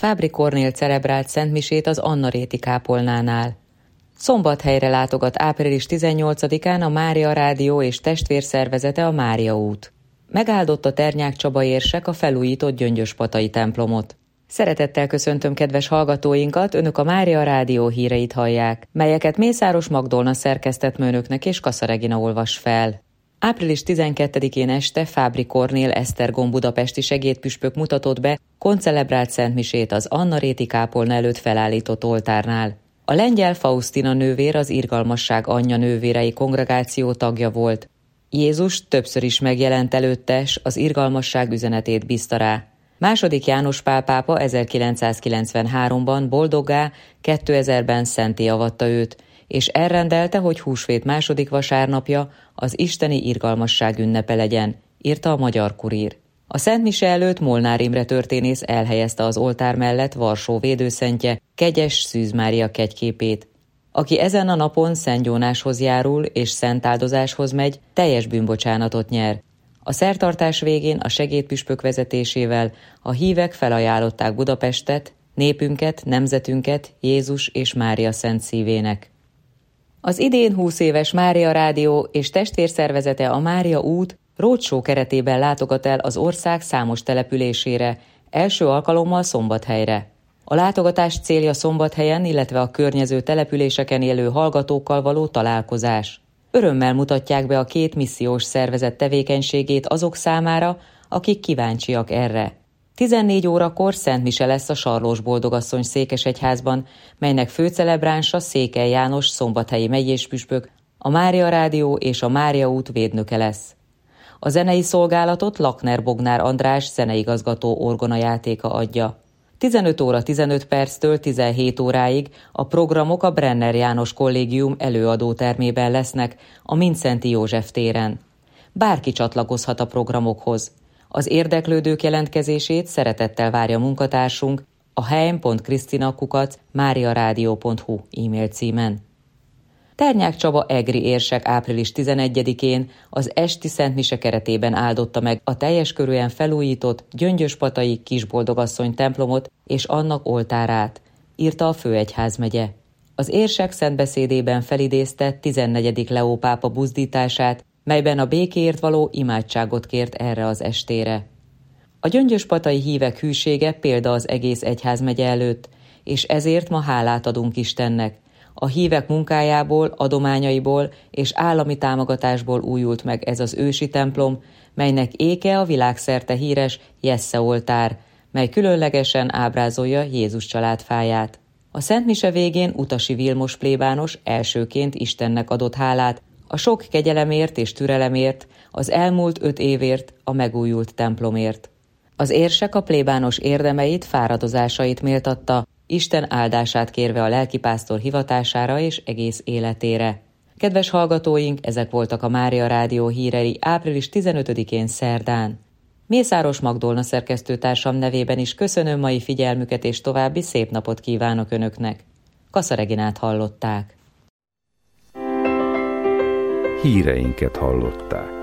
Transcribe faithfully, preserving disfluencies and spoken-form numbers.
Fábry Kornél celebrált szentmisét az Anna-réti kápolnánál. Szombathelyre látogat április tizennyolcadikán a Mária Rádió és testvérszervezete, a Mária út. Megáldotta Ternyák Csaba érsek a felújított Gyöngyöspatai templomot. Szeretettel köszöntöm kedves hallgatóinkat, önök a Mária Rádió híreit hallják, melyeket Mészáros Magdolna szerkesztett önöknek és Kassa Regina olvas fel. április tizenkettedikén este Fábry Kornél Esztergom budapesti segédpüspök mutatott be koncelebrált szentmisét az Anna-réti kápolna előtt felállított oltárnál. A lengyel Faustina nővér az Irgalmasság Anyja nővérei kongregáció tagja volt. Jézus többször is megjelent előtte, s az irgalmasság üzenetét bízta rá. Második János Pál pápa ezerkilencszázkilencvenháromban boldoggá, kétezerben szentté avatta őt, és elrendelte, hogy húsvét második vasárnapja az isteni irgalmasság ünnepe legyen, írta a Magyar Kurír. A Szent Mise előtt Molnár Imre történész elhelyezte az oltár mellett Varsó védőszentje, Kegyes Szűz Mária kegyképét. Aki ezen a napon szentgyónáshoz járul és szentáldozáshoz megy, teljes bűnbocsánatot nyer. A szertartás végén a segédpüspök vezetésével a hívek felajánlották Budapestet, népünket, nemzetünket Jézus és Mária szent szívének. Az idén húsz éves Mária Rádió és testvérszervezete, a Mária út roadshow keretében látogat el az ország számos településére, első alkalommal Szombathelyre. A látogatás célja Szombathelyen, illetve a környező településeken élő hallgatókkal való találkozás. Örömmel mutatják be a két missziós szervezet tevékenységét azok számára, akik kíváncsiak erre. tizennégy órakor Szent Mise lesz a Sarlós Boldogasszony székesegyházban, melynek főcelebránsa Székely János szombathelyi megyéspüspök, a Mária Rádió és a Mária út védnöke lesz. A zenei szolgálatot Lakner Bognár András zeneigazgató orgonajátéka adja. tizenöt óra tizenöt perctől tizenhét óráig a programok a Brenner János Kollégium előadótermében lesznek, a Mindszenty József téren. Bárki csatlakozhat a programokhoz. Az érdeklődők jelentkezését szeretettel várja munkatársunk a heim pont kristina kukac mariaradio pont hu e-mail címen. Ternyák Csaba egri érsek április tizenegyedikén az esti szentmise keretében áldotta meg a teljes körűen felújított Gyöngyöspatai Kisboldogasszony templomot és annak oltárát, írta a Főegyházmegye. Az érsek szentbeszédében felidézte tizennegyedik Leó pápa buzdítását, melyben a békéért való imádságot kért erre az estére. A gyöngyöspatai hívek hűsége példa az egész egyházmegye előtt, és ezért ma hálát adunk Istennek. A hívek munkájából, adományaiból és állami támogatásból újult meg ez az ősi templom, melynek éke a világszerte híres Jessze oltár, mely különlegesen ábrázolja Jézus családfáját. A Szent Mise végén Utasi Vilmos plébános elsőként Istennek adott hálát a sok kegyelemért és türelemért, az elmúlt öt évért, a megújult templomért. Az érsek a plébános érdemeit, fáradozásait méltatta, Isten áldását kérve a lelkipásztor hivatására és egész életére. Kedves hallgatóink, ezek voltak a Mária Rádió hírei április tizenötödikén szerdán. Mészáros Magdolna szerkesztőtársam nevében is köszönöm mai figyelmüket, és további szép napot kívánok Önöknek. Kassa Reginát hallották. Híreinket hallották.